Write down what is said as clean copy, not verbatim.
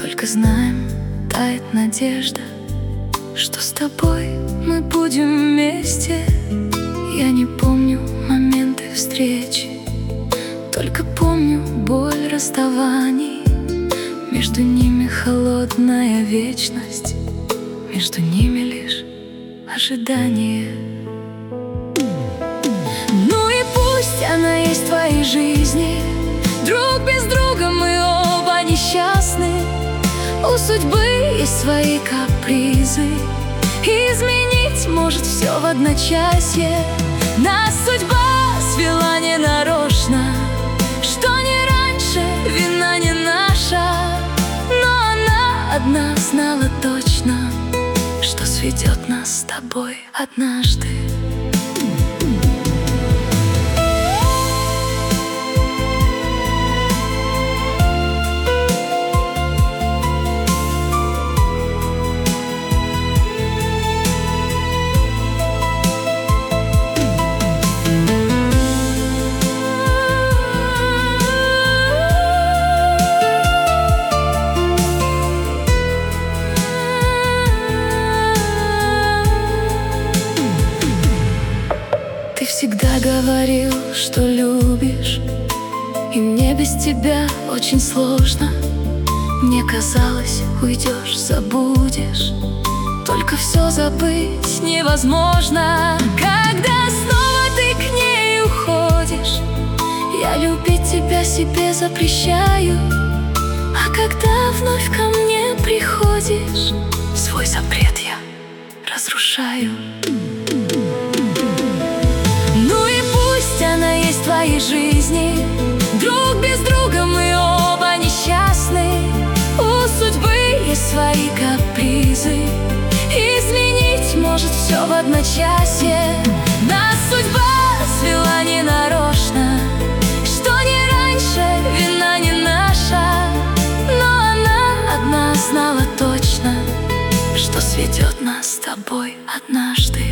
Только знаем, тает надежда, что с тобой мы будем вместе. Я не помню моменты встречи, только помню боль расставаний. Между ними холодная вечность, между ними лишь ожидание. Ну и пусть она есть в твоей жизни, друг без друга мы оба несчастны. У судьбы есть свои капризы, изменить может все в одночасье. Нас судьба свела ненарочно, что не раньше, вина не наша. Но она одна знала точно, что сведет нас с тобой однажды. Ты всегда говорил, что любишь, и мне без тебя очень сложно. Мне казалось, уйдешь, забудешь, только все забыть невозможно. Когда снова ты к ней уходишь, я любить тебя себе запрещаю. А когда вновь ко мне приходишь, свой запрет я разрушаю. Она есть в твоей жизни, друг без друга мы оба несчастны. У судьбы есть свои капризы, изменить может все в одночасье. Нас судьба свела ненарочно, что не раньше, вина не наша. Но она одна знала точно, что сведет нас с тобой однажды.